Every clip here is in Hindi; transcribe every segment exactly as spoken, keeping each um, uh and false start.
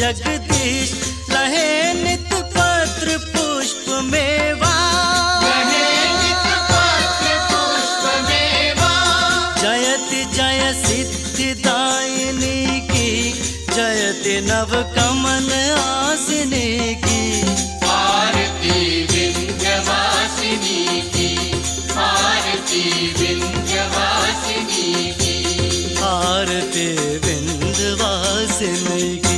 जगदीश लहे नित पत्र पुष्प मेवा, लहे नित पत्र पुष्प मेवा। जयति जय सिद्धिदायिनी की, जयति नव कमल आसिनी की। आरती विंध्यवासिनी की, आरती विंध्यवासिनी की, आरती विंध्यवासिनी की।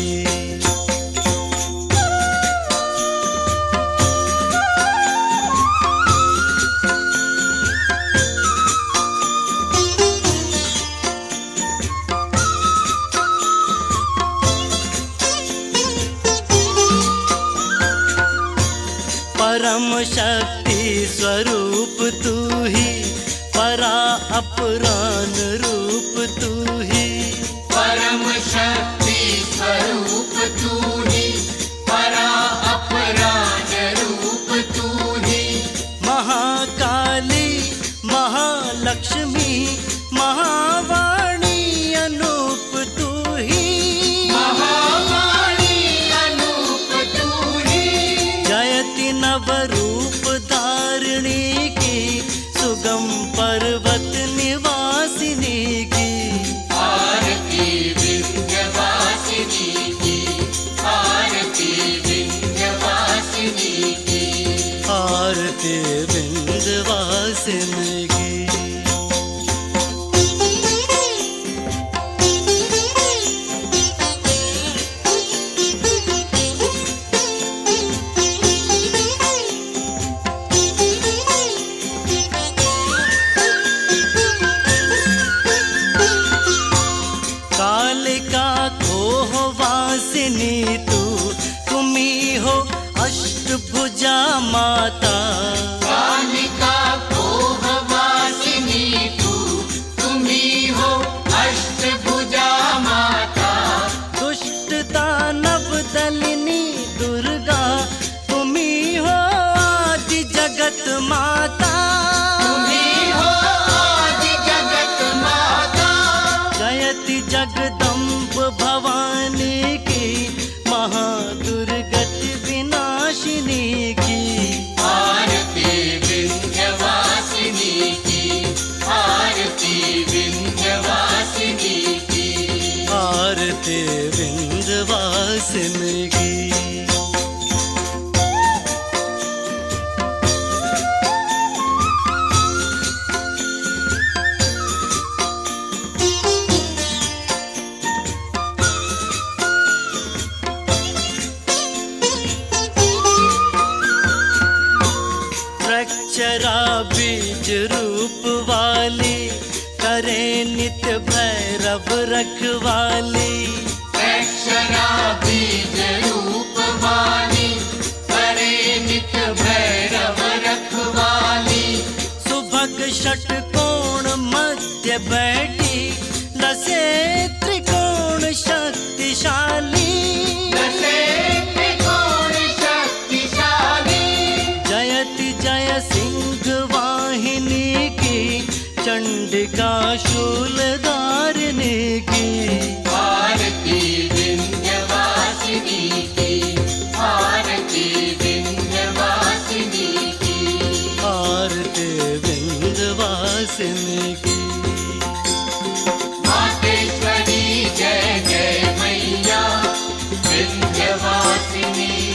परम शक्ति स्वरूप तू ही, परा अपरान रूप तू ही। परम शक्ति स्वरूप तू ही, परा अपरान रूप तू ही। महाकाली महालक्ष्मी महावाणी अनूप तू ही, महावाणी अनूप तू ही। जयति नव रूप धारिणी की, सुगम पर्वत निवासिनी की। आरती विंध्यवासिनी की, आरती विंध्यवासिनी की, आरती विंध्यवासिनी की। कालिका खोह वासिनी तू, तुम्ही हो अष्टभुजा माता। कालिका खोह वासिनी तू, तुम्ही हो अष्टभुजा माता। दुष्ट दानव दलिनी दुर्गा, तुम्ही हो आदि जगत माता। तुम्ही हो आदि जगत माता। जयति जगदम्ब भवानी की, महादुर्गति विनाशिनी की। आरती विंध्यवासिनी की, आरती विंध्यवासिनी की, आरती विंध्यवासिनी की। अक्षरा बीज रूप वाली, करे नित्य भैरव रखवाली। अक्षरा बीज रूप वाली, करे नित्य भैरव रखवाली। सुभग षटकोण मध्य बैठी, दसे त्रिकोण शक्तिशाली। दसे त्रिकोण शक्तिशाली। जयति जय सिंह वाहिनी की, चंडिका शूलधारिणी की। आरती विंध्यवासिनी की, आरती विंध्यवासिनी की, आरती विंध्यवासिनी की। मातेश्वरी जय जय मैया विंध्यवासिनी।